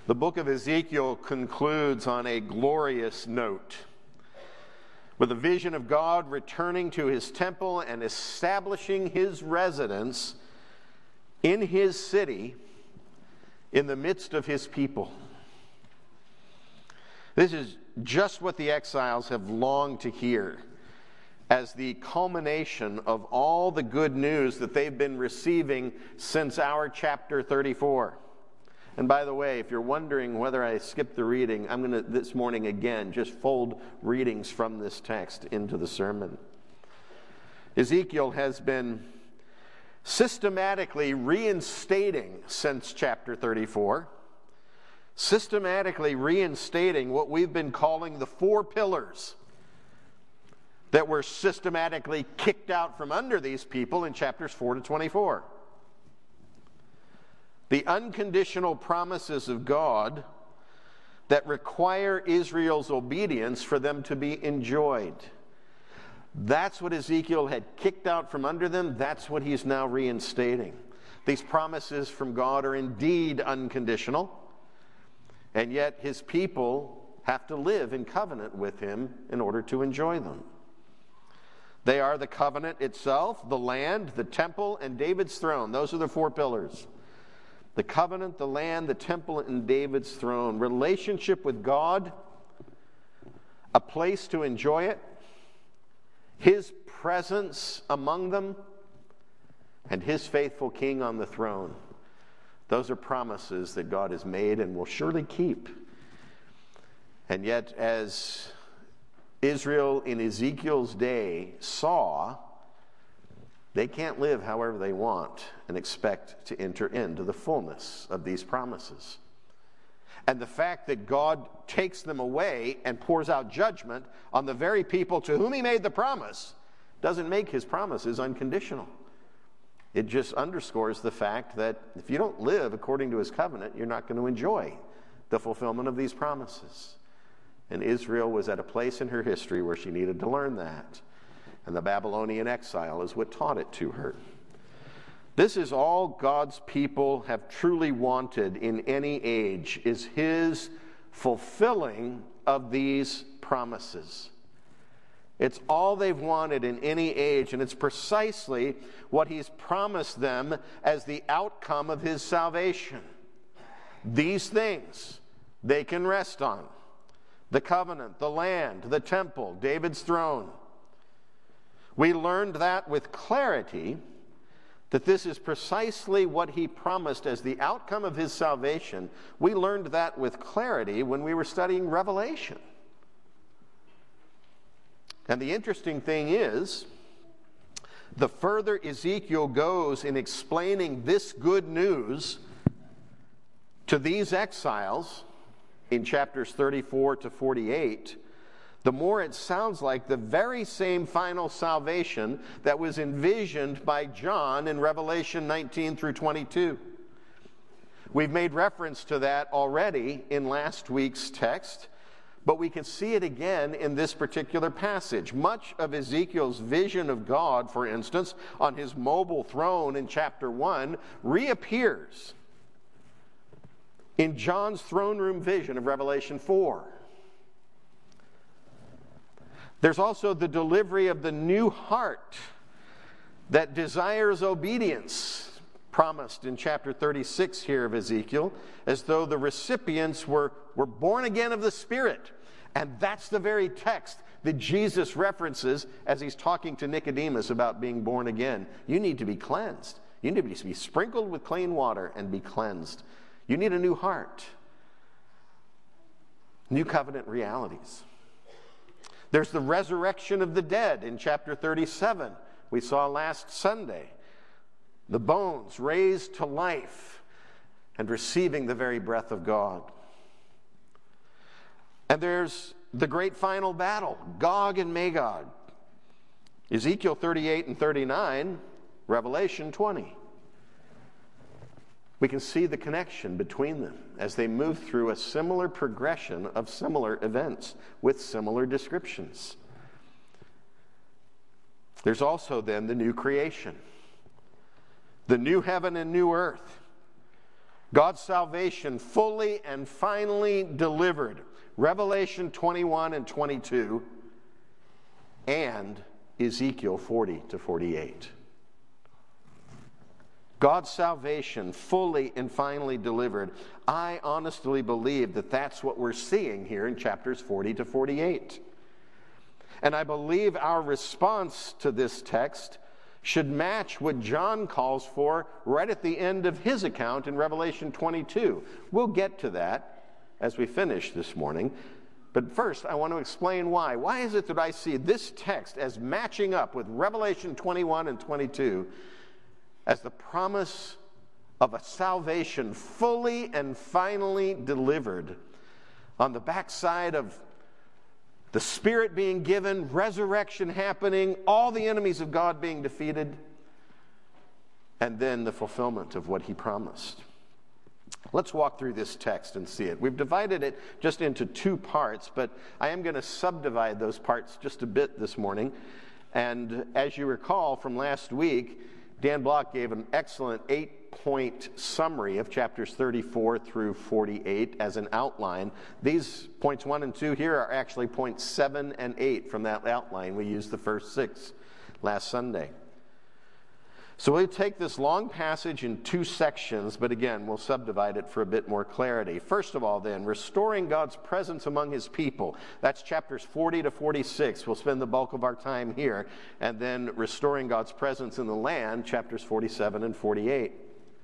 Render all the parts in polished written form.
The book of Ezekiel concludes on a glorious note, with a vision of God returning to his temple and establishing his residence in his city in the midst of his people. This is just what the exiles have longed to hear as the culmination of all the good news that they've been receiving since our chapter 34. And by the way, if you're wondering whether I skipped the reading, I'm going to, this morning again, just fold readings from this text into the sermon. Ezekiel has been systematically reinstating since chapter 34, systematically reinstating what we've been calling the four pillars that were systematically kicked out from under these people in chapters 4 to 24. The unconditional promises of God that require Israel's obedience for them to be enjoyed. That's what Ezekiel had kicked out from under them. That's what he's now reinstating. These promises from God are indeed unconditional, and yet his people have to live in covenant with him in order to enjoy them. They are the covenant itself, the land, the temple, and David's throne. Those are the four pillars. The covenant, the land, the temple, and David's throne. Relationship with God, a place to enjoy it, his presence among them, and his faithful king on the throne. Those are promises that God has made and will surely keep. And yet, as Israel in Ezekiel's day saw, they can't live however they want and expect to enter into the fullness of these promises. And the fact that God takes them away and pours out judgment on the very people to whom he made the promise doesn't make his promises unconditional. It just underscores the fact that if you don't live according to his covenant, you're not going to enjoy the fulfillment of these promises. And Israel was at a place in her history where she needed to learn that. And the Babylonian exile is what taught it to her. This is all God's people have truly wanted in any age, is his fulfilling of these promises. It's all they've wanted in any age, and it's precisely what he's promised them as the outcome of his salvation. These things they can rest on: the covenant, the land, the temple, David's throne. We learned that with clarity, that this is precisely what he promised as the outcome of his salvation. We learned that with clarity when we were studying Revelation. And the interesting thing is, the further Ezekiel goes in explaining this good news to these exiles in chapters 34 to 48, the more it sounds like the very same final salvation that was envisioned by John in Revelation 19 through 22. We've made reference to that already in last week's text, but we can see it again in this particular passage. Much of Ezekiel's vision of God, for instance, on his mobile throne in chapter 1, reappears in John's throne room vision of Revelation 4. There's also the delivery of the new heart that desires obedience, promised in chapter 36 here of Ezekiel, as though the recipients were born again of the Spirit. And that's the very text that Jesus references as he's talking to Nicodemus about being born again. You need to be cleansed. You need to be sprinkled with clean water and be cleansed. You need a new heart. New covenant realities. There's the resurrection of the dead in chapter 37. We saw last Sunday. The bones raised to life and receiving the very breath of God. And there's the great final battle, Gog and Magog. Ezekiel 38 and 39, Revelation 20. We can see the connection between them as they move through a similar progression of similar events with similar descriptions. There's also then the new creation, the new heaven and new earth, God's salvation fully and finally delivered. Revelation 21 and 22 and Ezekiel 40 to 48. God's salvation fully and finally delivered. I honestly believe that that's what we're seeing here in chapters 40 to 48. And I believe our response to this text should match what John calls for right at the end of his account in Revelation 22. We'll get to that as we finish this morning. But first, I want to explain why. Why is it that I see this text as matching up with Revelation 21 and 22 as the promise of a salvation fully and finally delivered on the backside of the Spirit being given, resurrection happening, all the enemies of God being defeated, and then the fulfillment of what he promised? Let's walk through this text and see it. We've divided it just into two parts, but I am going to subdivide those parts just a bit this morning. And as you recall from last week, Dan Block gave an excellent 8-point summary of chapters 34 through 48 as an outline. These points 1 and 2 here are actually points 7 and 8 from that outline. We used the first 6 last Sunday. So we'll take this long passage in two sections, but again, we'll subdivide it for a bit more clarity. First of all, then, restoring God's presence among his people. That's chapters 40 to 46. We'll spend the bulk of our time here. And then restoring God's presence in the land, chapters 47 and 48.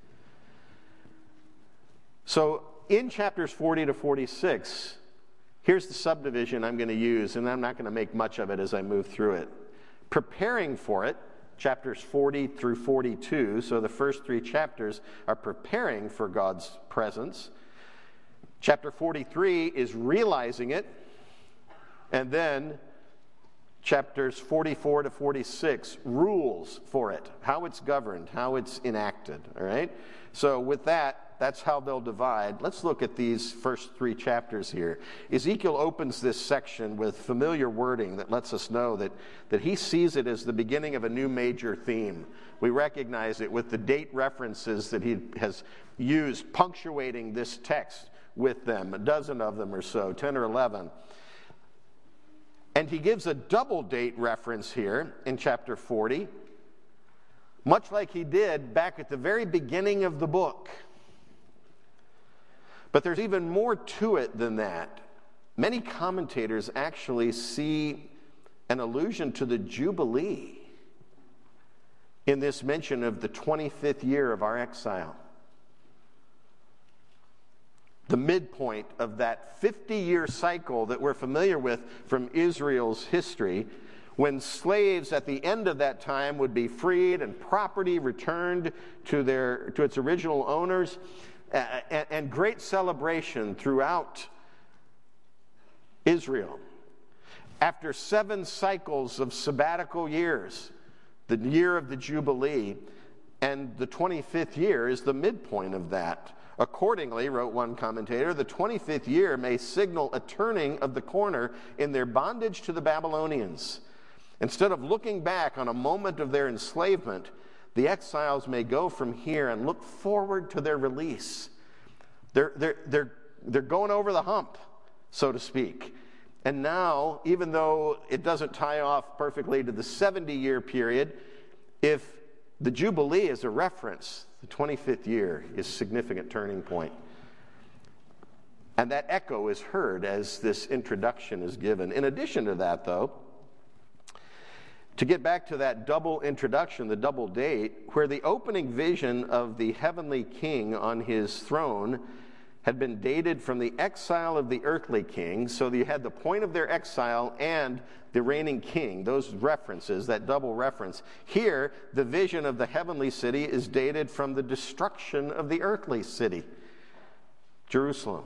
So in chapters 40 to 46, here's the subdivision I'm going to use, and I'm not going to make much of it as I move through it. Preparing for it, chapters 40 through 42, so the first 3 chapters are preparing for God's presence. Chapter 43 is realizing it, and then chapters 44 to 46, rules for it, how it's governed, how it's enacted, all right? So with that, that's how they'll divide. Let's look at these first 3 chapters here. Ezekiel opens this section with familiar wording that lets us know that he sees it as the beginning of a new major theme. We recognize it with the date references that he has used, punctuating this text with them, a dozen of them or so, 10 or 11. And he gives a double date reference here in chapter 40, much like he did back at the very beginning of the book. But there's even more to it than that. Many commentators actually see an allusion to the Jubilee in this mention of the 25th year of our exile. The midpoint of that 50-year cycle that we're familiar with from Israel's history, when slaves at the end of that time would be freed and property returned to its original owners, and great celebration throughout Israel. After 7 cycles of sabbatical years, the year of the Jubilee, and the 25th year is the midpoint of that. Accordingly, wrote one commentator, the 25th year may signal a turning of the corner in their bondage to the Babylonians. Instead of looking back on a moment of their enslavement, the exiles may go from here and look forward to their release. They're going over the hump, so to speak. And now, even though it doesn't tie off perfectly to the 70-year period, if the Jubilee is a reference, the 25th year is a significant turning point. And that echo is heard as this introduction is given. In addition to that, though, to get back to that double introduction, the double date, where the opening vision of the heavenly king on his throne had been dated from the exile of the earthly king, so you had the point of their exile and the reigning king, those references, that double reference. Here, the vision of the heavenly city is dated from the destruction of the earthly city, Jerusalem.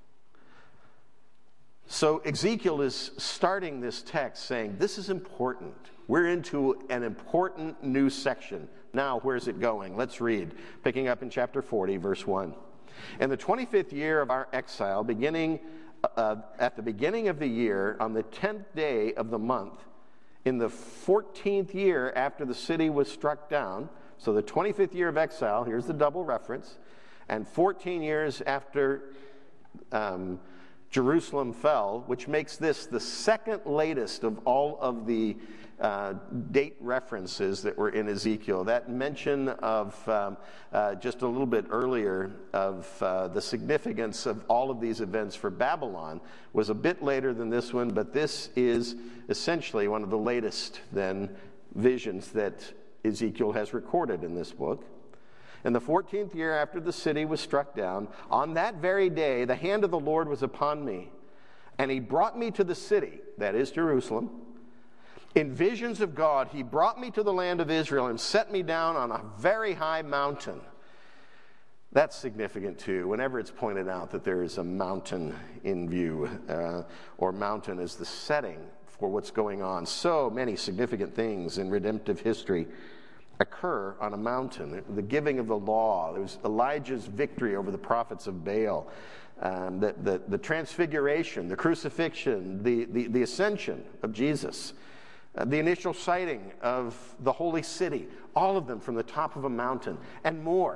So Ezekiel is starting this text saying, this is important. We're into an important new section. Now, where's it going? Let's read, picking up in chapter 40, verse 1. In the 25th year of our exile, beginning at the beginning of the year, on the 10th day of the month, in the 14th year after the city was struck down, so the 25th year of exile, here's the double reference, and 14 years after Jerusalem fell, which makes this the second latest of all of the date references that were in Ezekiel. That mention of just a little bit earlier of the significance of all of these events for Babylon was a bit later than this one, but this is essentially one of the latest then visions that Ezekiel has recorded in this book. In the 14th year after the city was struck down, on that very day the hand of the Lord was upon me, and he brought me to the city, that is Jerusalem. In visions of God, he brought me to the land of Israel and set me down on a very high mountain. That's significant too, whenever it's pointed out that there is a mountain in view, or mountain is the setting for what's going on. So many significant things in redemptive history occur on a mountain. The giving of the law, there was Elijah's victory over the prophets of Baal, the transfiguration, the crucifixion, the ascension of Jesus, the initial sighting of the holy city, all of them from the top of a mountain, and more.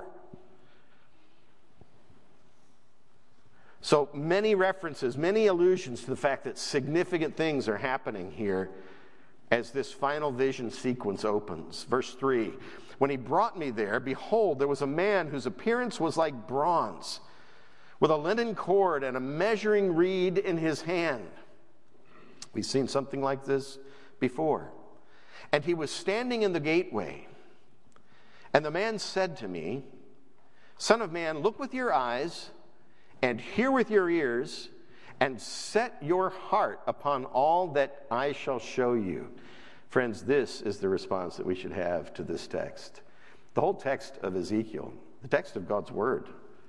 So many references, many allusions to the fact that significant things are happening here as this final vision sequence opens. Verse 3, when he brought me there, behold, there was a man whose appearance was like bronze, with a linen cord and a measuring reed in his hand. We've seen something like this before. And he was standing in the gateway. And the man said to me, Son of man, look with your eyes and hear with your ears, and set your heart upon all that I shall show you. Friends, this is the response that we should have to this text. The whole text of Ezekiel, the text of God's Word.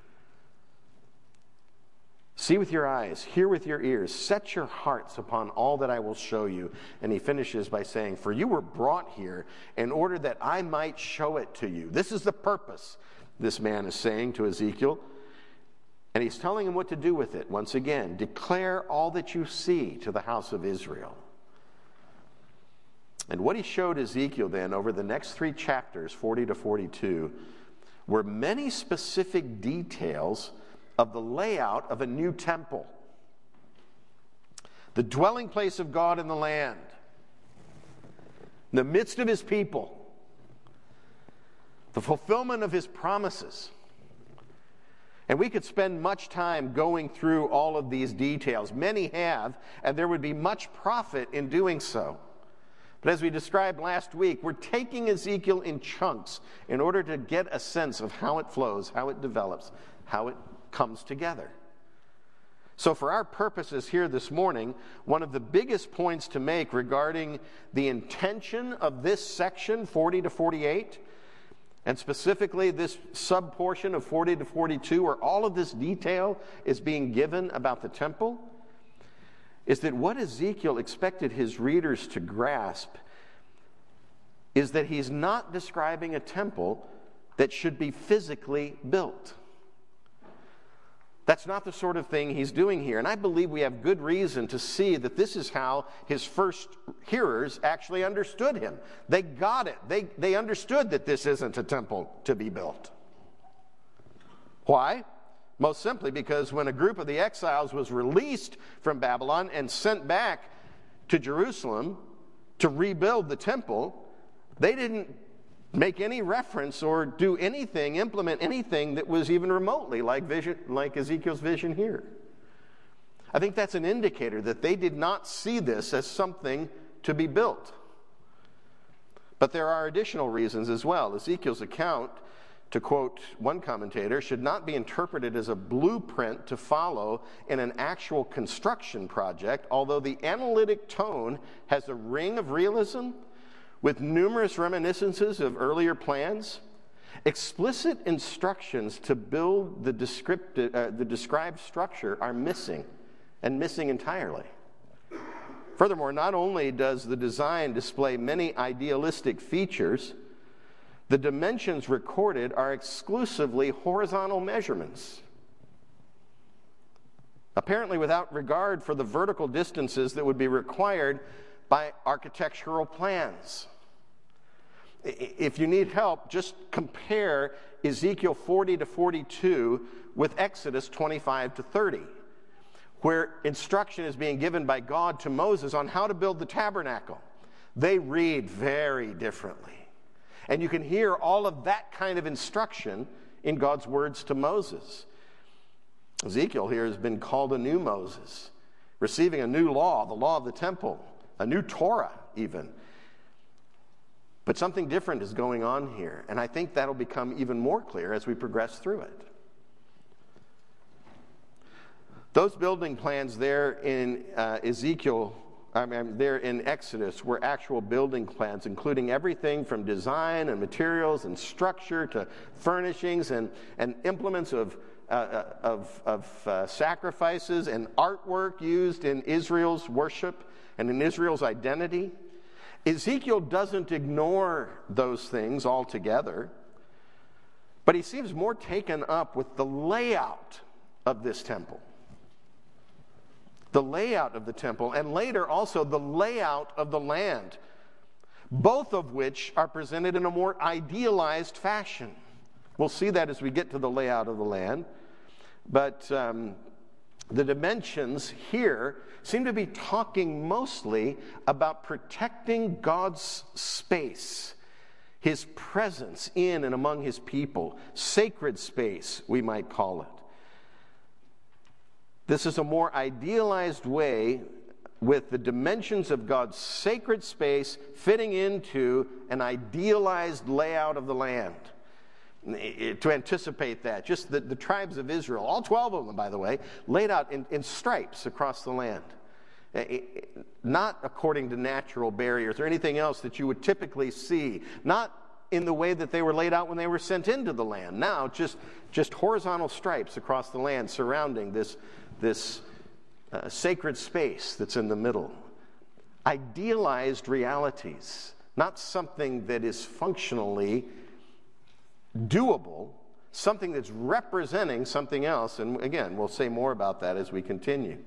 See with your eyes, hear with your ears, set your hearts upon all that I will show you. And he finishes by saying, for you were brought here in order that I might show it to you. This is the purpose, this man is saying to Ezekiel. And he's telling him what to do with it. Once again, declare all that you see to the house of Israel. And what he showed Ezekiel then over the next 3 chapters, 40 to 42, were many specific details of the layout of a new temple. The dwelling place of God in the land. In the midst of his people. The fulfillment of his promises. And we could spend much time going through all of these details. Many have, and there would be much profit in doing so. But as we described last week, we're taking Ezekiel in chunks in order to get a sense of how it flows, how it develops, how it comes together. So for our purposes here this morning, one of the biggest points to make regarding the intention of this section, 40 to 48, and specifically this sub-portion of 40 to 42, where all of this detail is being given about the temple, is that what Ezekiel expected his readers to grasp is that he's not describing a temple that should be physically built. That's not the sort of thing he's doing here. And I believe we have good reason to see that this is how his first hearers actually understood him. They got it. They understood that this isn't a temple to be built. Why? Most simply because when a group of the exiles was released from Babylon and sent back to Jerusalem to rebuild the temple, they didn't make any reference or do anything, implement anything that was even remotely like Ezekiel's vision here. I think that's an indicator that they did not see this as something to be built. But there are additional reasons as well. Ezekiel's account, to quote one commentator, should not be interpreted as a blueprint to follow in an actual construction project, although the analytic tone has a ring of realism with numerous reminiscences of earlier plans. Explicit instructions to build the described structure are missing, and missing entirely. Furthermore, not only does the design display many idealistic features, the dimensions recorded are exclusively horizontal measurements, apparently without regard for the vertical distances that would be required by architectural plans. If you need help, just compare Ezekiel 40 to 42 with Exodus 25 to 30, where instruction is being given by God to Moses on how to build the tabernacle. They read very differently. And you can hear all of that kind of instruction in God's words to Moses. Ezekiel here has been called a new Moses, receiving a new law, the law of the temple, a new Torah even. But something different is going on here, and I think that'll become even more clear as we progress through it. Those building plans there in there in Exodus were actual building plans, including everything from design and materials and structure to furnishings and implements of sacrifices and artwork used in Israel's worship and in Israel's identity. Ezekiel doesn't ignore those things altogether, but he seems more taken up with the layout of this temple. The layout of the temple, and later also the layout of the land, both of which are presented in a more idealized fashion. We'll see that as we get to the layout of the land. But the dimensions here seem to be talking mostly about protecting God's space, his presence in and among his people, sacred space, we might call it. This is a more idealized way with the dimensions of God's sacred space fitting into an idealized layout of the land. To anticipate that, just the tribes of Israel, all 12 of them, by the way, laid out in stripes across the land. Not according to natural barriers or anything else that you would typically see. Not in the way that they were laid out when they were sent into the land. Now, just horizontal stripes across the land surrounding this sacred space that's in the middle. Idealized realities, not something that is functionally doable, something that's representing something else. And again, we'll say more about that as we continue.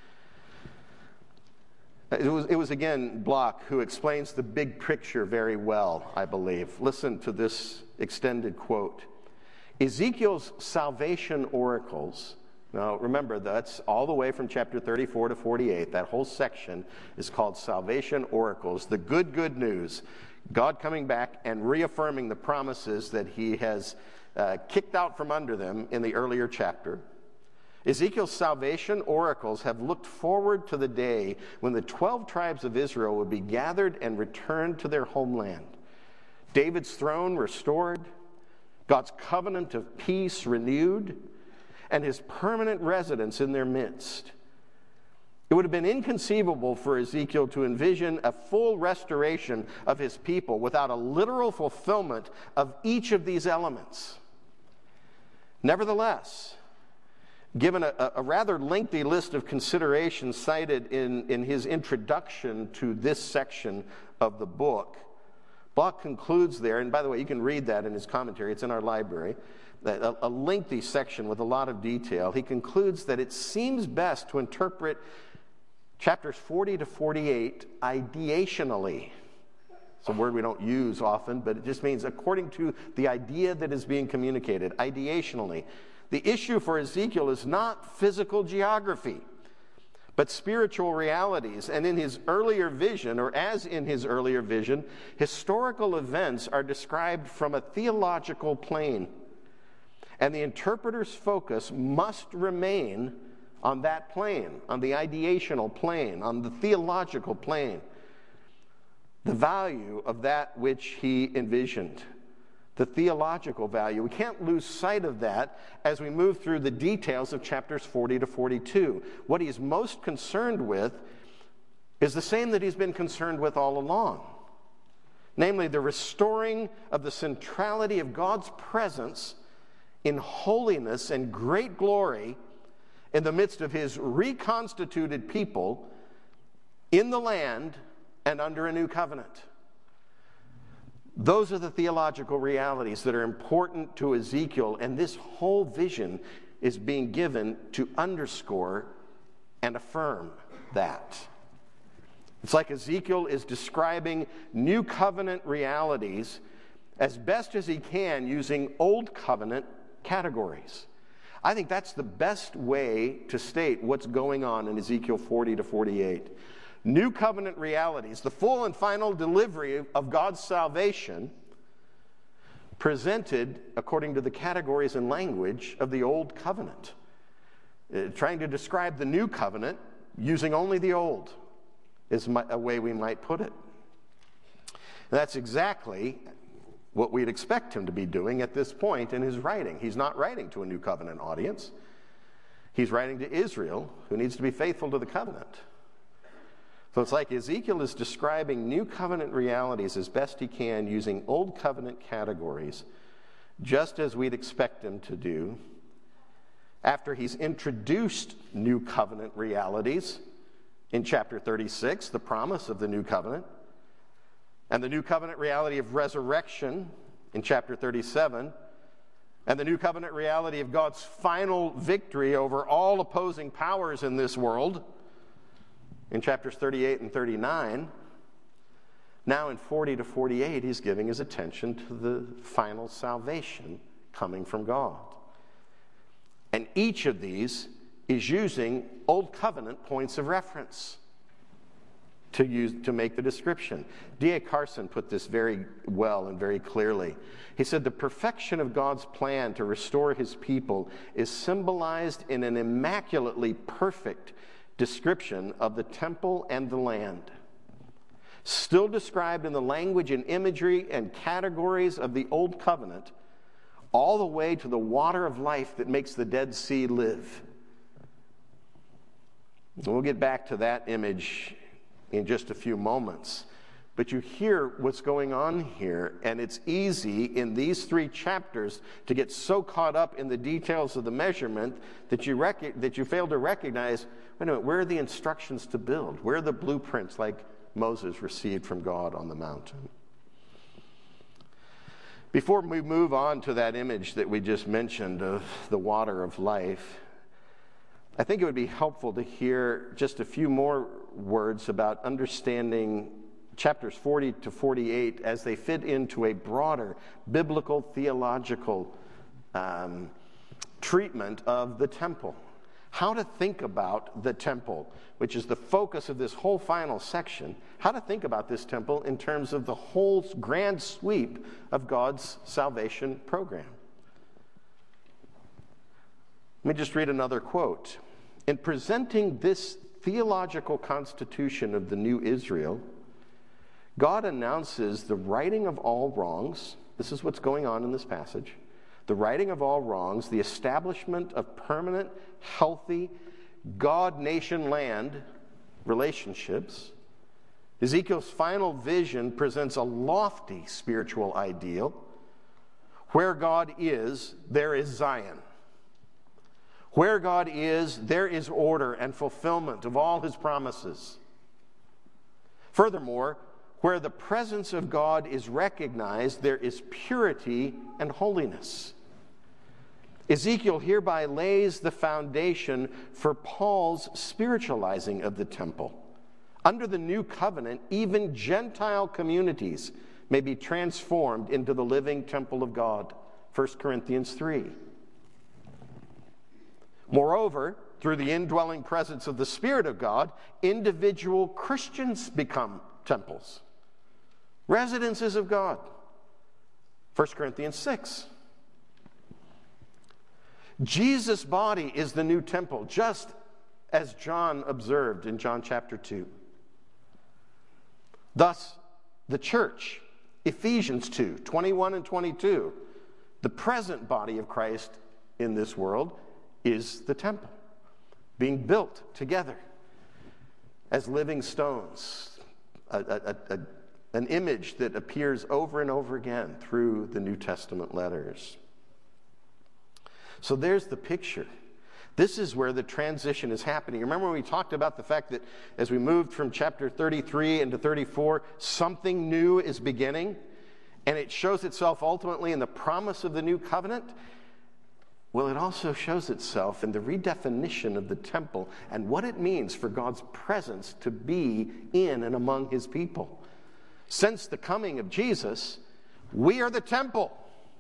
It was again Bloch who explains the big picture very well, I believe. Listen to this extended quote. Ezekiel's salvation oracles, now remember that's all the way from chapter 34 to 48. That whole section is called salvation oracles, the good news. God coming back and reaffirming the promises that he has kicked out from under them in the earlier chapter. Ezekiel's salvation oracles have looked forward to the day when the 12 tribes of Israel would be gathered and returned to their homeland. David's throne restored, God's covenant of peace renewed, and his permanent residence in their midst. It would have been inconceivable for Ezekiel to envision a full restoration of his people without a literal fulfillment of each of these elements. Nevertheless, given a rather lengthy list of considerations cited in his introduction to this section of the book, Bloch concludes there, and by the way, you can read that in his commentary, it's in our library, a lengthy section with a lot of detail. He concludes that it seems best to interpret chapters 40 to 48 ideationally. It's a word we don't use often, but it just means according to the idea that is being communicated, ideationally. The issue for Ezekiel is not physical geography, but spiritual realities. And in his earlier vision, or as in his earlier vision, historical events are described from a theological plane. And the interpreter's focus must remain on that plane, on the ideational plane, on the theological plane. The value of that which he envisioned. The theological value. We can't lose sight of that as we move through the details of chapters 40 to 42. What he's most concerned with is the same that he's been concerned with all along. Namely, the restoring of the centrality of God's presence in holiness and great glory in the midst of his reconstituted people in the land and under a new covenant. Those are the theological realities that are important to Ezekiel, and this whole vision is being given to underscore and affirm that. It's like Ezekiel is describing new covenant realities as best as he can using old covenant categories. I think that's the best way to state what's going on in Ezekiel 40 to 48. New covenant realities, the full and final delivery of God's salvation, presented according to the categories and language of the old covenant. Trying to describe the new covenant using only the old is a way we might put it. And that's exactly what we'd expect him to be doing at this point in his writing. He's not writing to a new covenant audience. He's writing to Israel, who needs to be faithful to the covenant. So it's like Ezekiel is describing new covenant realities as best he can using old covenant categories, just as we'd expect him to do after he's introduced new covenant realities in chapter 36, the promise of the new covenant, and the new covenant reality of resurrection in chapter 37, and the new covenant reality of God's final victory over all opposing powers in this world in chapters 38 and 39. Now in 40 to 48, he's giving his attention to the final salvation coming from God. And each of these is using Old Covenant points of reference to make the description. D.A. Carson put this very well and very clearly. He said, the perfection of God's plan to restore his people is symbolized in an immaculately perfect description of the temple and the land, still described in the language and imagery and categories of the Old Covenant, all the way to the water of life that makes the Dead Sea live. We'll get back to that image in just a few moments. But you hear what's going on here, and it's easy in these 3 chapters to get so caught up in the details of the measurement that you fail to recognize, wait a minute, where are the instructions to build? Where are the blueprints like Moses received from God on the mountain? Before we move on to that image that we just mentioned of the water of life, I think it would be helpful to hear just a few more words about understanding chapters 40 to 48 as they fit into a broader biblical theological treatment of the temple. How to think about the temple, which is the focus of this whole final section. How to think about this temple in terms of the whole grand sweep of God's salvation program. Let me just read another quote. In presenting this theological constitution of the new Israel, God announces the righting of all wrongs. This is what's going on in this passage. The righting of all wrongs, the establishment of permanent, healthy, God-nation land relationships. Ezekiel's final vision presents a lofty spiritual ideal. Where God is, there is Zion. Where God is, there is order and fulfillment of all his promises. Furthermore, where the presence of God is recognized, there is purity and holiness. Ezekiel hereby lays the foundation for Paul's spiritualizing of the temple. Under the new covenant, even Gentile communities may be transformed into the living temple of God. 1 Corinthians 3. Moreover, through the indwelling presence of the Spirit of God, individual Christians become temples, residences of God. 1 Corinthians 6. Jesus' body is the new temple, just as John observed in John chapter 2. Thus, the church, Ephesians 2, 21 and 22, the present body of Christ in this world is the temple, being built together as living stones, an image that appears over and over again through the New Testament letters. So there's the picture. This is where the transition is happening. Remember when we talked about the fact that as we moved from chapter 33 into 34, something new is beginning, and it shows itself ultimately in the promise of the new covenant? Well, it also shows itself in the redefinition of the temple and what it means for God's presence to be in and among his people. Since the coming of Jesus, we are the temple.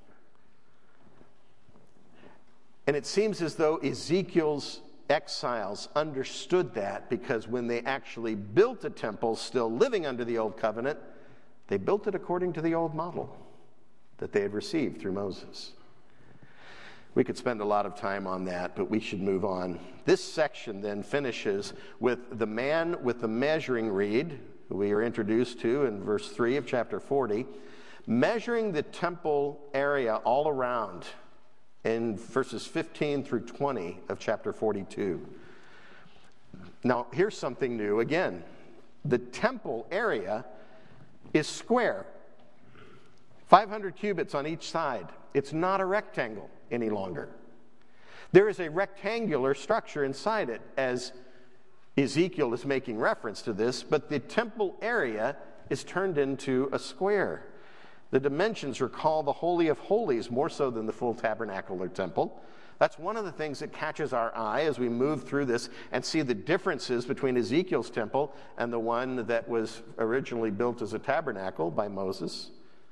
And it seems as though Ezekiel's exiles understood that, because when they actually built a temple, still living under the old covenant, they built it according to the old model that they had received through Moses. We could spend a lot of time on that, but we should move on. This section then finishes with the man with the measuring reed, who we are introduced to in verse 3 of chapter 40, measuring the temple area all around in verses 15 through 20 of chapter 42. Now, here's something new again. The temple area is square, 500 cubits on each side. It's not a rectangle any longer. There is a rectangular structure inside it, as Ezekiel is making reference to this, but the temple area is turned into a square. The dimensions recall the Holy of Holies more so than the full tabernacle or temple. That's one of the things that catches our eye as we move through this and see the differences between Ezekiel's temple and the one that was originally built as a tabernacle by Moses.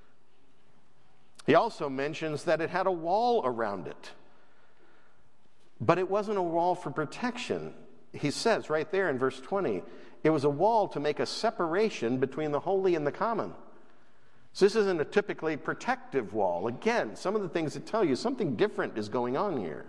He also mentions that it had a wall around it. But it wasn't a wall for protection. He says right there in verse 20, it was a wall to make a separation between the holy and the common. So this isn't a typically protective wall. Again, some of the things that tell you something different is going on here.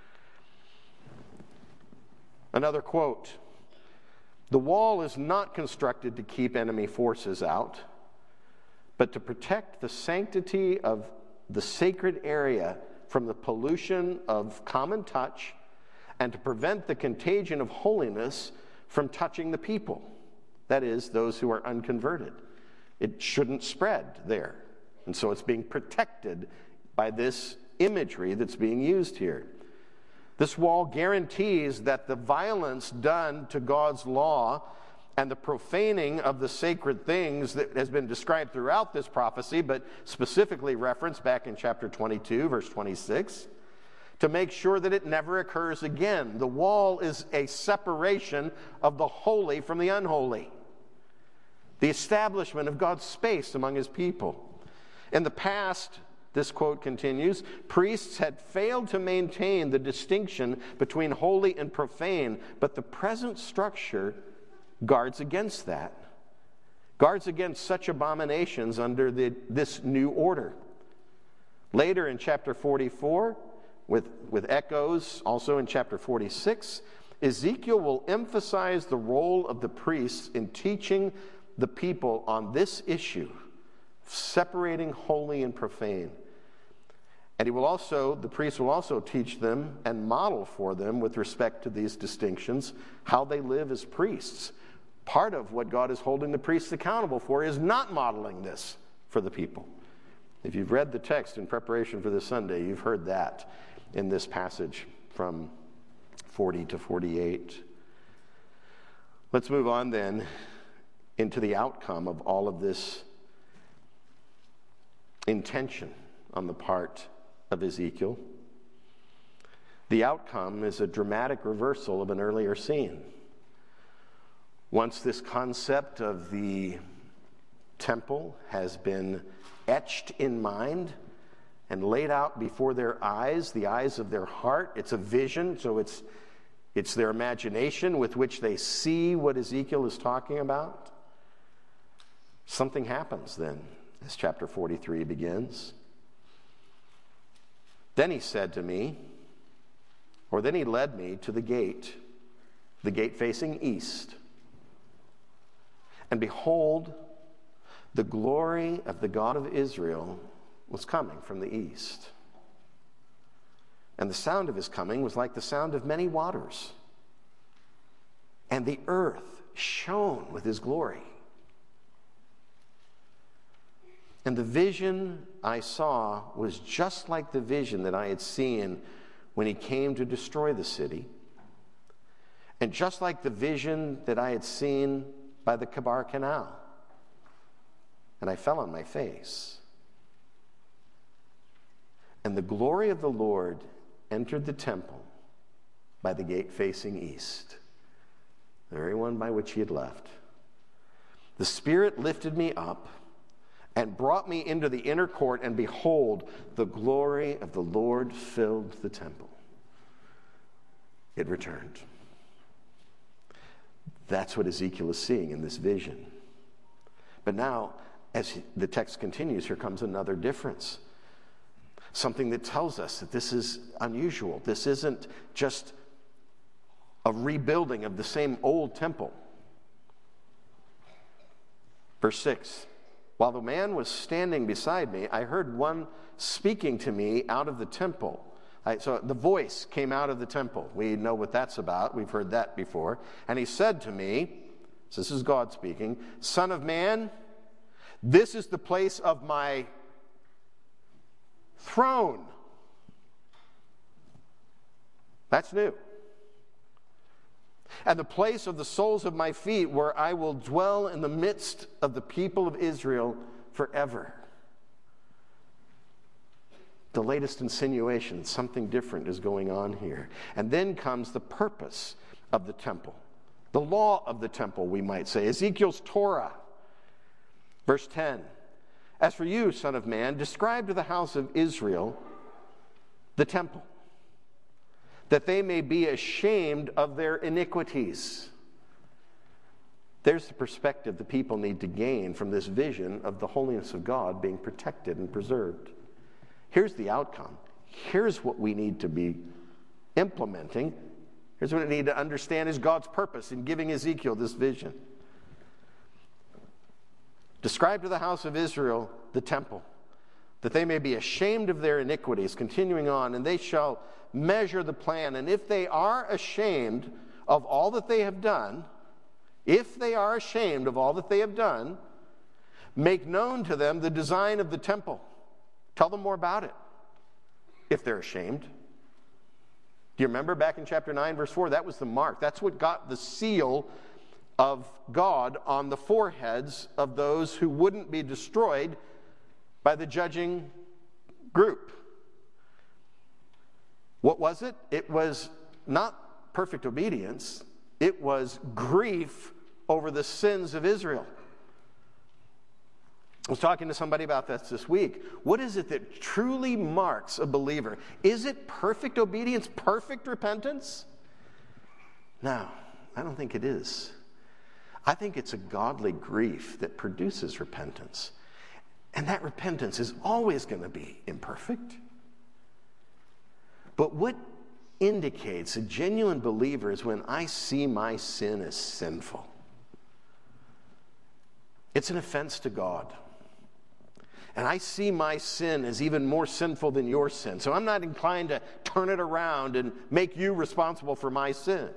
Another quote, "The wall is not constructed to keep enemy forces out, but to protect the sanctity of the sacred area from the pollution of common touch and to prevent the contagion of holiness from touching the people," that is, those who are unconverted. It shouldn't spread there. And so it's being protected by this imagery that's being used here. This wall guarantees that the violence done to God's law and the profaning of the sacred things that has been described throughout this prophecy, but specifically referenced back in chapter 22, verse 26, to make sure that it never occurs again. The wall is a separation of the holy from the unholy, the establishment of God's space among his people. In the past, this quote continues, priests had failed to maintain the distinction between holy and profane, but the present structure guards against that, guards against such abominations under this new order. Later in chapter 44, with echoes also in chapter 46, Ezekiel will emphasize the role of the priests in teaching the people on this issue, separating holy and profane. And the priests will also teach them and model for them with respect to these distinctions, how they live as priests. Part of what God is holding the priests accountable for is not modeling this for the people. If you've read the text in preparation for this Sunday, you've heard that in this passage from 40 to 48. Let's move on then into the outcome of all of this intention on the part of Ezekiel. The outcome is a dramatic reversal of an earlier scene. Once this concept of the temple has been etched in mind and laid out before their eyes, the eyes of their heart, it's a vision, so it's their imagination with which they see what Ezekiel is talking about. Something happens then, as chapter 43 begins. Then he said to me, or then he led me to the gate facing east. And behold, the glory of the God of Israel was coming from the east. And the sound of his coming was like the sound of many waters. And the earth shone with his glory. And the vision I saw was just like the vision that I had seen when he came to destroy the city, and just like the vision that I had seen by the Kebar Canal. And I fell on my face. And the glory of the Lord entered the temple by the gate facing east, the very one by which he had left, the Spirit lifted me up and brought me into the inner court, and behold, the glory of the Lord filled the temple. It returned. That's what Ezekiel is seeing in this vision. But now, as the text continues, here comes another difference. Something that tells us that this is unusual. This isn't just a rebuilding of the same old temple. Verse 6, while the man was standing beside me, I heard one speaking to me out of the temple. So the voice came out of the temple. We know what that's about. We've heard that before. And he said to me, so this is God speaking, Son of man, this is the place of my throne. That's new. And the place of the soles of my feet, where I will dwell in the midst of the people of Israel forever. The latest insinuation, something different is going on here. And then comes the purpose of the temple. The law of the temple, we might say. Ezekiel's Torah. Verse 10. As for you, son of man, describe to the house of Israel the temple, that they may be ashamed of their iniquities. There's the perspective the people need to gain from this vision of the holiness of God being protected and preserved. Here's the outcome. Here's what we need to be implementing. Here's what we need to understand is God's purpose in giving Ezekiel this vision. Describe to the house of Israel the temple, that they may be ashamed of their iniquities. Continuing on, and they shall measure the plan. And if they are ashamed of all that they have done, make known to them the design of the temple. Tell them more about it, if they're ashamed. Do you remember back in chapter 9, verse 4? That was the mark. That's what got the seal of God on the foreheads of those who wouldn't be destroyed by the judging group. What was it? It was not perfect obedience. It was grief over the sins of Israel. I was talking to somebody about this week. What is it that truly marks a believer? Is it perfect obedience, perfect repentance? No, I don't think it is. I think it's a godly grief that produces repentance. And that repentance is always going to be imperfect. But what indicates a genuine believer is when I see my sin as sinful. It's an offense to God. And I see my sin as even more sinful than your sin. So I'm not inclined to turn it around and make you responsible for my sin.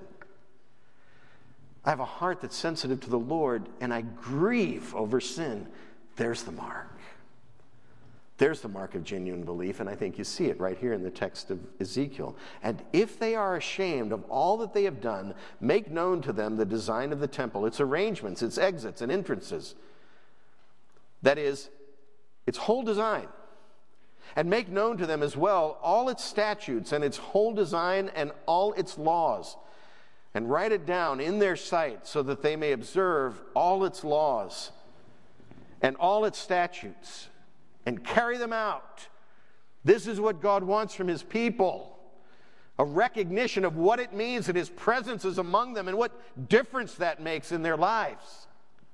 I have a heart that's sensitive to the Lord, and I grieve over sin. There's the mark. There's the mark of genuine belief, and I think you see it right here in the text of Ezekiel. And if they are ashamed of all that they have done, make known to them the design of the temple, its arrangements, its exits and entrances. That is, its whole design. And make known to them as well all its statutes and its whole design and all its laws. And write it down in their sight so that they may observe all its laws and all its statutes and carry them out. This is what God wants from his people. A recognition of what it means that his presence is among them and what difference that makes in their lives.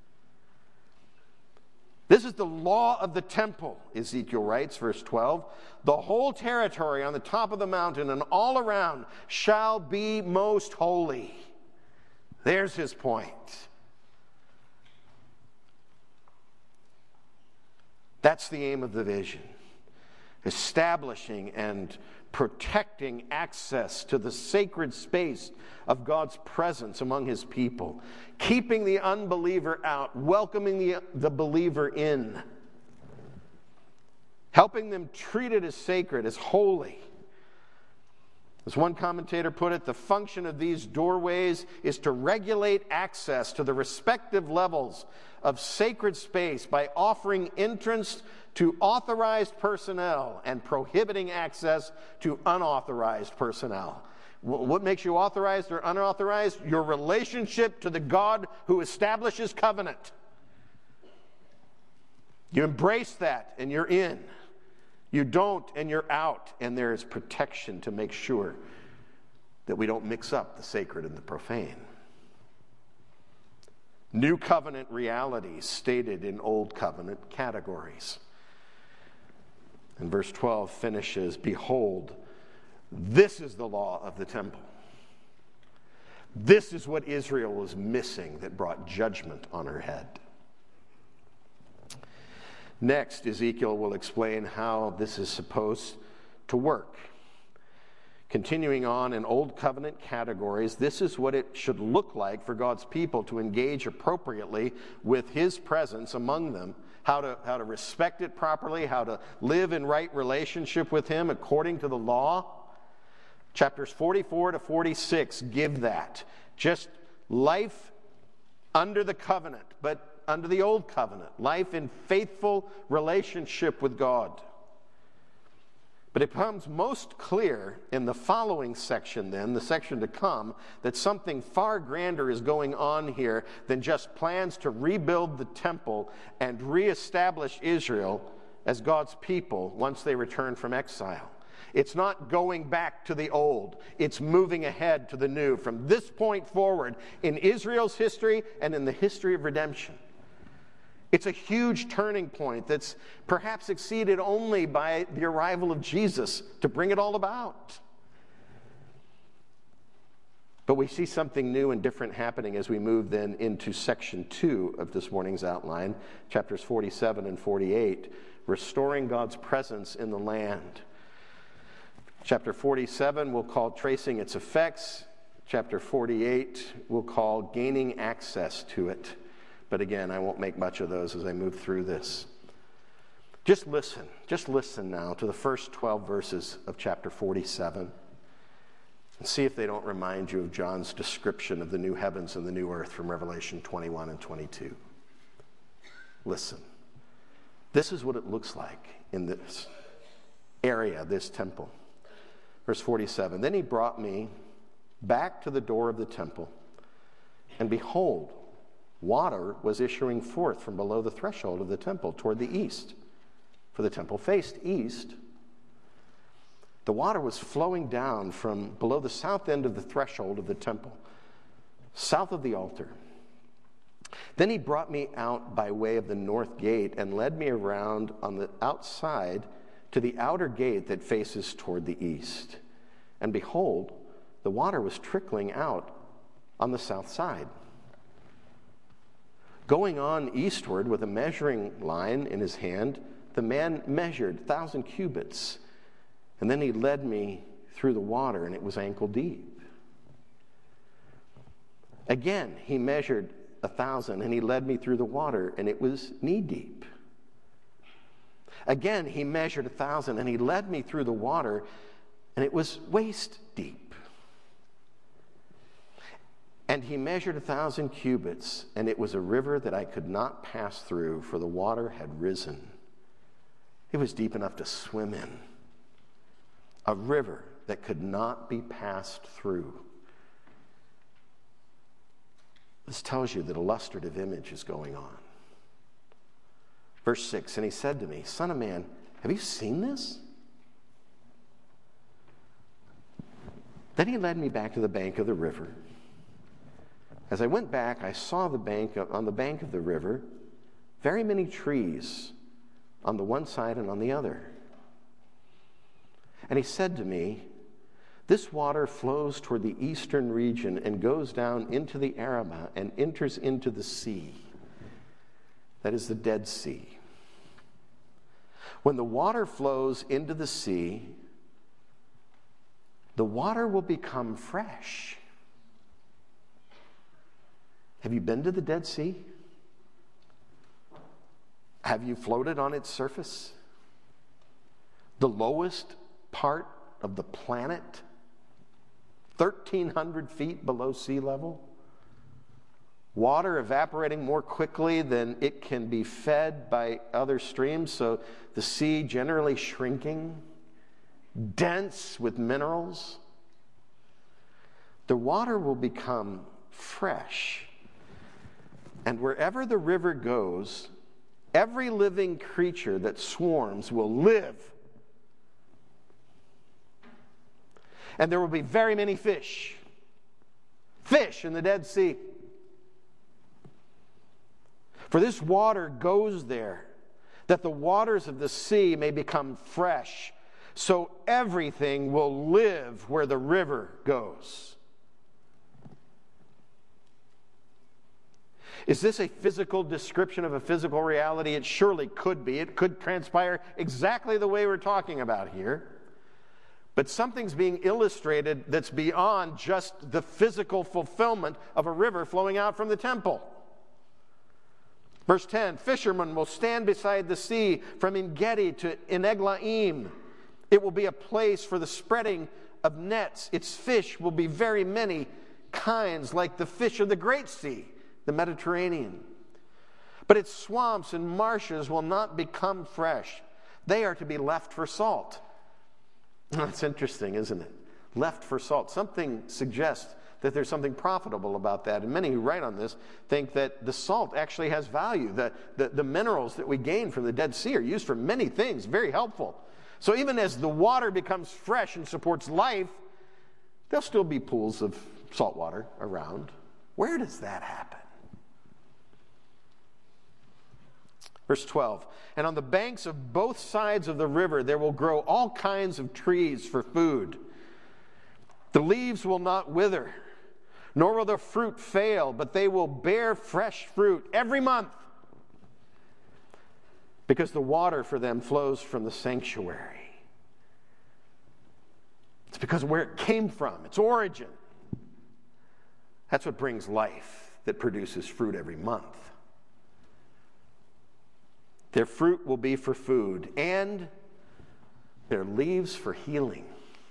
This is the law of the temple, Ezekiel writes, verse 12. The whole territory on the top of the mountain and all around shall be most holy. There's his point. That's the aim of the vision. Establishing and protecting access to the sacred space of God's presence among his people. Keeping the unbeliever out, welcoming the believer in. Helping them treat it as sacred, as holy. As one commentator put it, the function of these doorways is to regulate access to the respective levels of sacred space by offering entrance to authorized personnel and prohibiting access to unauthorized personnel. What makes you authorized or unauthorized? Your relationship to the God who establishes covenant. You embrace that and you're in. You don't and you're out. And there is protection to make sure that we don't mix up the sacred and the profane. New covenant realities stated in old covenant categories. And verse 12 finishes, "Behold, this is the law of the temple." This is what Israel was missing that brought judgment on her head. Next, Ezekiel will explain how this is supposed to work. Continuing on in Old Covenant categories, this is what it should look like for God's people to engage appropriately with His presence among them, how to respect it properly, how to live in right relationship with Him according to the law. Chapters 44 to 46 give that. Just life under the covenant, but under the old covenant. Life in faithful relationship with God. But it becomes most clear in the following section then, the section to come, that something far grander is going on here than just plans to rebuild the temple and reestablish Israel as God's people once they return from exile. It's not going back to the old. It's moving ahead to the new. From this point forward in Israel's history and in the history of redemption. It's a huge turning point that's perhaps exceeded only by the arrival of Jesus to bring it all about. But we see something new and different happening as we move then into section 2 of this morning's outline, chapters 47 and 48, restoring God's presence in the land. Chapter 47 we'll call tracing its effects. Chapter 48 we'll call gaining access to it. But again, I won't make much of those as I move through this. Just listen now to the first 12 verses of chapter 47 and see if they don't remind you of John's description of the new heavens and the new earth from Revelation 21 and 22. Listen. This is what it looks like in this area, this temple. Verse 47, "Then he brought me back to the door of the temple, and behold, water was issuing forth from below the threshold of the temple toward the east. For the temple faced east. The water was flowing down from below the south end of the threshold of the temple, south of the altar. Then he brought me out by way of the north gate and led me around on the outside to the outer gate that faces toward the east. And behold, the water was trickling out on the south side. Going on eastward with a measuring line in his hand, the man measured 1,000 cubits. And then he led me through the water, and it was ankle deep. Again, he measured 1,000, and he led me through the water, and it was knee deep. Again, he measured 1,000, and he led me through the water, and it was waist deep. And he measured 1,000 cubits, and it was a river that I could not pass through, for the water had risen. It was deep enough to swim in. A river that could not be passed through. This tells you that a illustrative image is going on. Verse 6, "And he said to me, 'Son of man, have you seen this?' Then he led me back to the bank of the river. As I went back, I saw on the bank of the river very many trees on the one side and on the other. And he said to me, 'This water flows toward the eastern region and goes down into the Arabah and enters into the sea.' That is the Dead Sea. When the water flows into the sea, the water will become fresh." Have you been to the Dead Sea? Have you floated on its surface? The lowest part of the planet, 1,300 feet below sea level. water evaporating more quickly than it can be fed by other streams, so the sea generally shrinking, dense with minerals. The water will become fresh. And wherever the river goes, every living creature that swarms will live. And there will be very many fish. Fish in the Dead Sea. For this water goes there, that the waters of the sea may become fresh, so everything will live where the river goes. Is this a physical description of a physical reality? It surely could be. It could transpire exactly the way we're talking about here. But something's being illustrated that's beyond just the physical fulfillment of a river flowing out from the temple. Verse 10, fishermen will stand beside the sea from En-gedi to En-eglaim. It will be a place for the spreading of nets. Its fish will be very many kinds, like the fish of the Great Sea, the Mediterranean. But its swamps and marshes will not become fresh. They are to be left for salt. That's interesting, isn't it? Left for salt. Something suggests that there's something profitable about that. And many who write on this think that the salt actually has value. The minerals that we gain from the Dead Sea are used for many things, very helpful. So even as the water becomes fresh and supports life, there'll still be pools of salt water around. Where does that happen? Verse 12, and on the banks of both sides of the river there will grow all kinds of trees for food. The leaves will not wither, nor will the fruit fail, but they will bear fresh fruit every month, because the water for them flows from the sanctuary. It's because of where it came from, its origin. That's what brings life, that produces fruit every month. Their fruit will be for food, and their leaves for healing.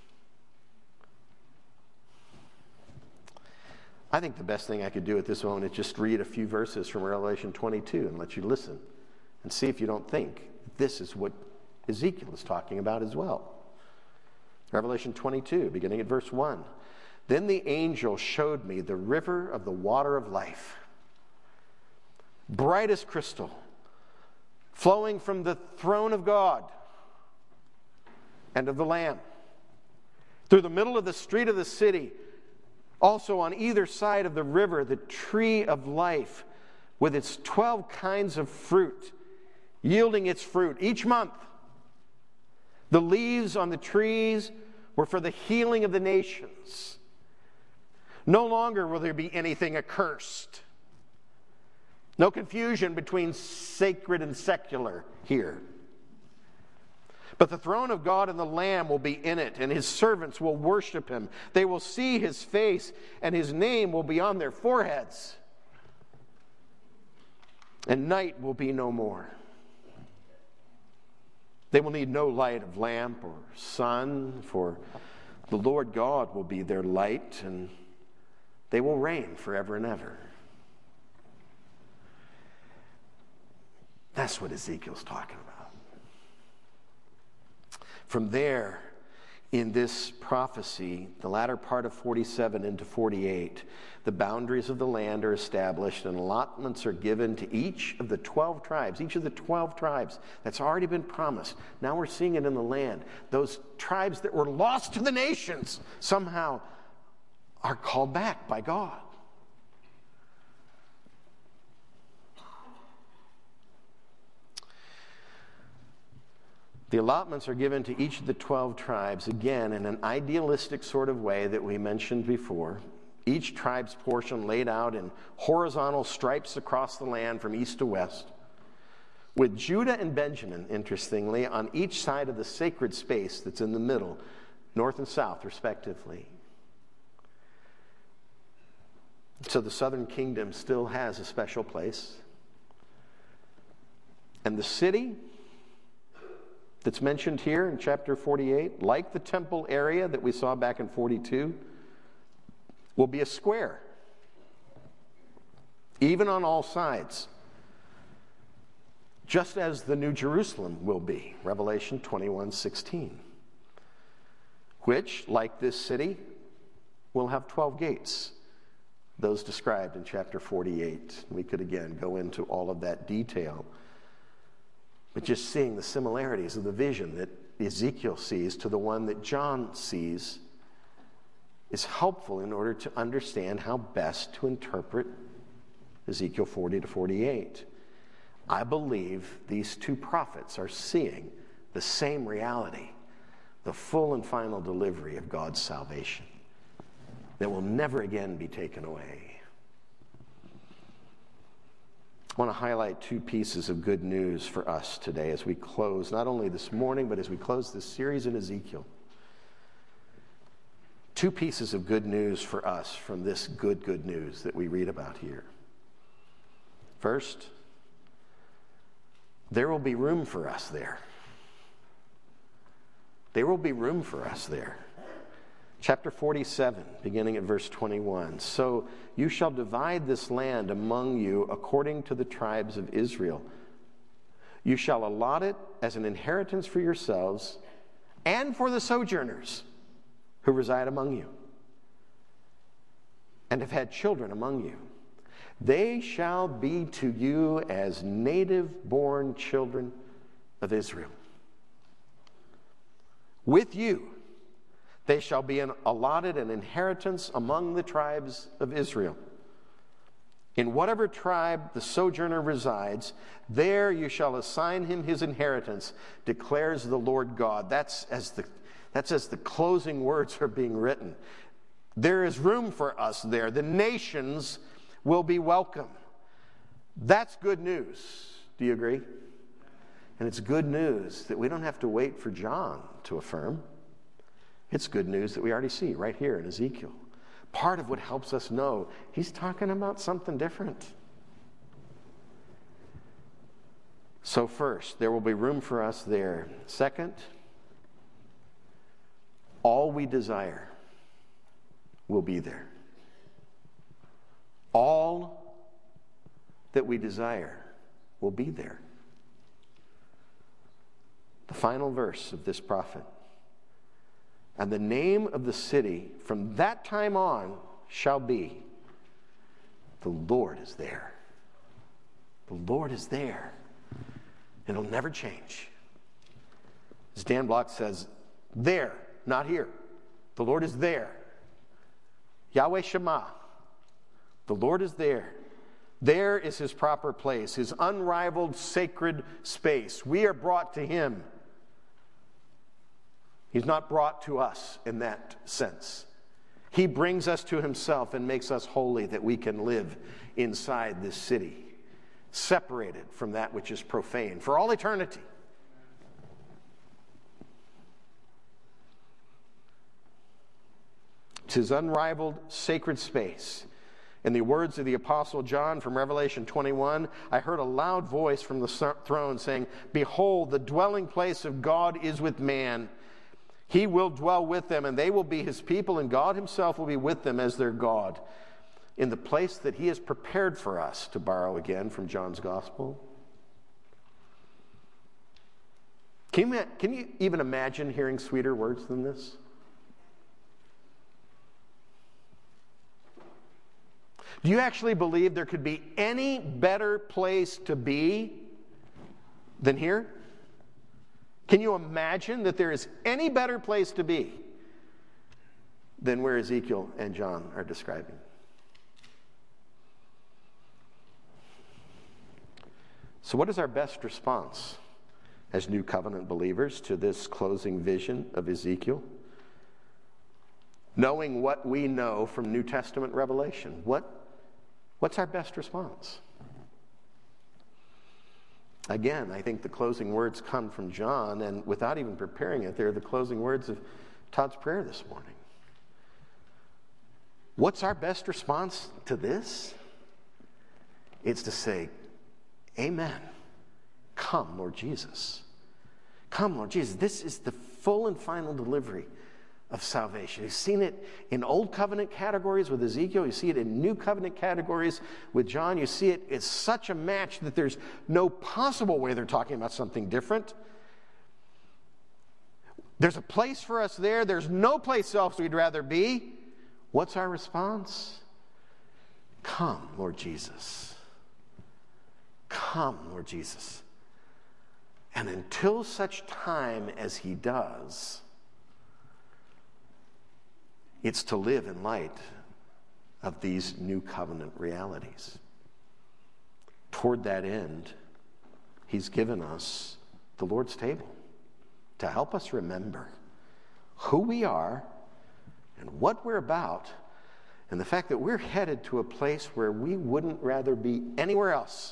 I think the best thing I could do at this moment is just read a few verses from Revelation 22 and let you listen and see if you don't think this is what Ezekiel is talking about as well. Revelation 22, beginning at verse 1. Then the angel showed me the river of the water of life, bright as crystal, flowing from the throne of God and of the Lamb, through the middle of the street of the city. Also on either side of the river, the tree of life with its 12 kinds of fruit, yielding its fruit each month. The leaves on the trees were for the healing of the nations. No longer will there be anything accursed. No confusion between sacred and secular here. But the throne of God and the Lamb will be in it, and his servants will worship him. They will see his face, and his name will be on their foreheads. And night will be no more. They will need no light of lamp or sun, for the Lord God will be their light, and they will reign forever and ever. That's what Ezekiel's talking about. From there, in this prophecy, the latter part of 47 into 48, the boundaries of the land are established and allotments are given to each of the 12 tribes. Each of the 12 tribes that's already been promised. Now we're seeing it in the land. Those tribes that were lost to the nations somehow are called back by God. The allotments are given to each of the 12 tribes, again, in an idealistic sort of way that we mentioned before. Each tribe's portion laid out in horizontal stripes across the land from east to west, with Judah and Benjamin, interestingly, on each side of the sacred space that's in the middle, north and south, respectively. So the southern kingdom still has a special place. And the city that's mentioned here in chapter 48, like the temple area that we saw back in 42, will be a square. even on all sides, just as the New Jerusalem will be, Revelation 21:16, which, like this city, will have 12 gates, those described in chapter 48. We could again go into all of that detail, but just seeing the similarities of the vision that Ezekiel sees to the one that John sees is helpful in order to understand how best to interpret Ezekiel 40 to 48. I believe these two prophets are seeing the same reality, the full and final delivery of God's salvation that will never again be taken away. I want to highlight two pieces of good news for us today as we close, not only this morning, but as we close this series in Ezekiel. Two pieces of good news for us from this good news that we read about here. First, there will be room for us there. There will be room for us there. Chapter 47, beginning at verse 21. So you shall divide this land among you according to the tribes of Israel. You shall allot it as an inheritance for yourselves and for the sojourners who reside among you and have had children among you. They shall be to you as native-born children of Israel. With you they shall be allotted an inheritance among the tribes of Israel. In whatever tribe the sojourner resides, there you shall assign him his inheritance, declares the Lord God. That's as the closing words are being written. There is room for us there. The nations will be welcome. That's good news. Do you agree? And it's good news that we don't have to wait for John to affirm. It's good news that we already see right here in Ezekiel. Part of what helps us know he's talking about something different. So first, there will be room for us there. Second, all we desire will be there. All that we desire will be there. The final verse of this prophet. And the name of the city from that time on shall be, the Lord is there. The Lord is there. It'll never change. As Dan Block says, there, not here. The Lord is there. Yahweh Shema. The Lord is there. There is his proper place, his unrivaled sacred space. We are brought to him. He's not brought to us in that sense. He brings us to himself and makes us holy that we can live inside this city, separated from that which is profane for all eternity. It's his unrivaled sacred space. In the words of the Apostle John from Revelation 21, I heard a loud voice from the throne saying, "Behold, the dwelling place of God is with man. He will dwell with them, and they will be his people, and God himself will be with them as their God, in the place that he has prepared for us," to borrow again from John's Gospel. Can you even imagine hearing sweeter words than this? Do you actually believe there could be any better place to be than here? Can you imagine that there is any better place to be than where Ezekiel and John are describing? So what is our best response as New Covenant believers to this closing vision of Ezekiel? Knowing what we know from New Testament revelation, what's our best response? Again, I think the closing words come from John, and without even preparing it, they're the closing words of Todd's prayer this morning. What's our best response to this? It's to say, Amen. Come, Lord Jesus. Come, Lord Jesus. This is the full and final delivery of salvation. You've seen it in Old Covenant categories with Ezekiel. You see it in New Covenant categories with John. You see it as such a match that there's no possible way they're talking about something different. There's a place for us there. There's no place else we'd rather be. What's our response? Come, Lord Jesus. Come, Lord Jesus. And until such time as he does, it's to live in light of these new covenant realities. Toward that end, he's given us the Lord's table to help us remember who we are and what we're about, and the fact that we're headed to a place where we wouldn't rather be anywhere else.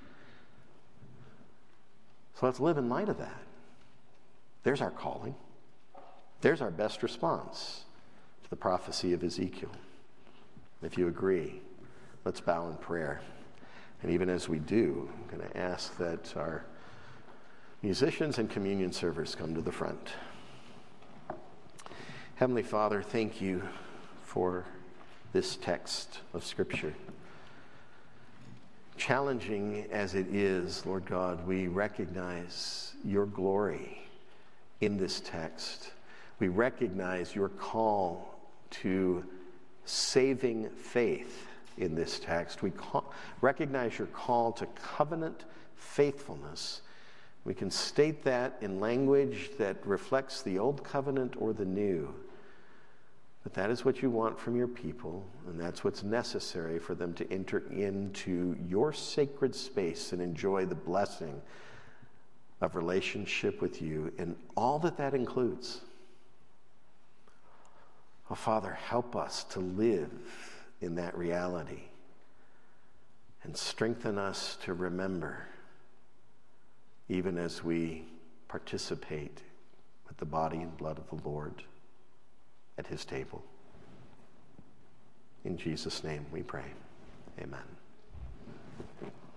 So let's live in light of that. There's our calling. There's our best response to the prophecy of Ezekiel. If you agree, let's bow in prayer. And even as we do, I'm going to ask that our musicians and communion servers come to the front. Heavenly Father, thank you for this text of Scripture. Challenging as it is, Lord God, we recognize your glory in this text. We recognize your call to saving faith in this text. We recognize your call to covenant faithfulness. We can state that in language that reflects the old covenant or the new. But that is what you want from your people, and that's what's necessary for them to enter into your sacred space and enjoy the blessing of relationship with you and all that that includes. Oh, Father, help us to live in that reality and strengthen us to remember, even as we participate with the body and blood of the Lord at his table. In Jesus' name we pray. Amen.